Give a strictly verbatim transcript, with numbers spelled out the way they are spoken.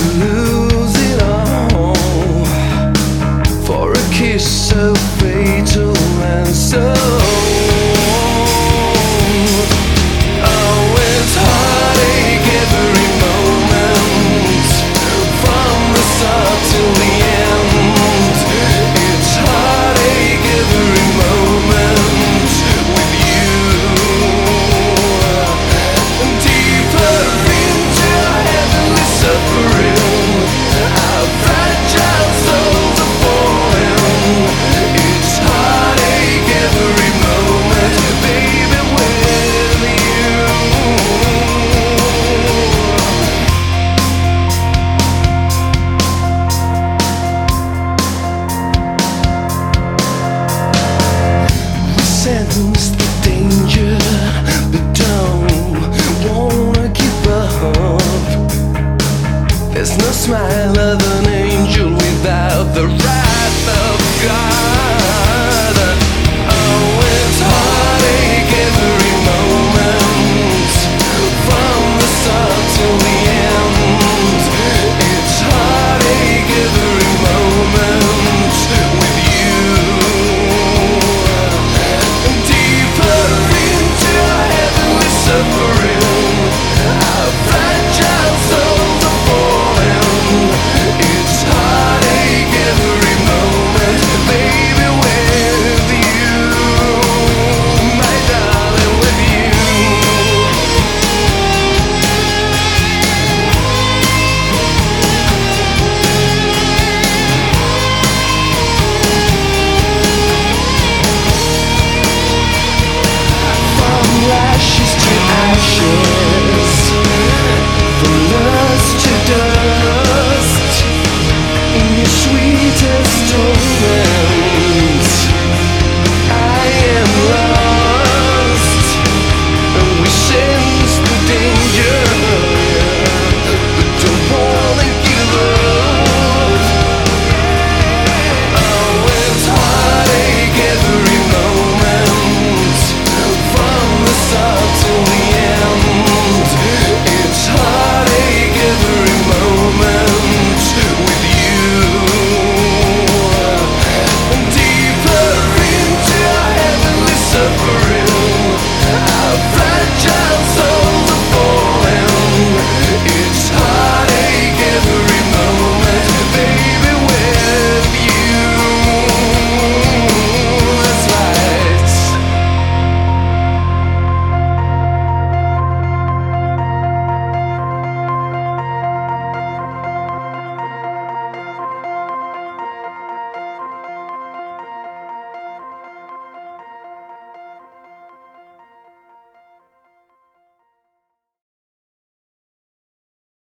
lose it all for a kiss so fatal and so. Oh, it's heartache every moment, from the start till the end. It's heartache every moment with you. Deeper into heavenly suffering, our fragile souls are falling. It's heartache every moment, baby, with you. We sense the danger, but don't wanna give up. There's no smile of an angel without the wrath of God.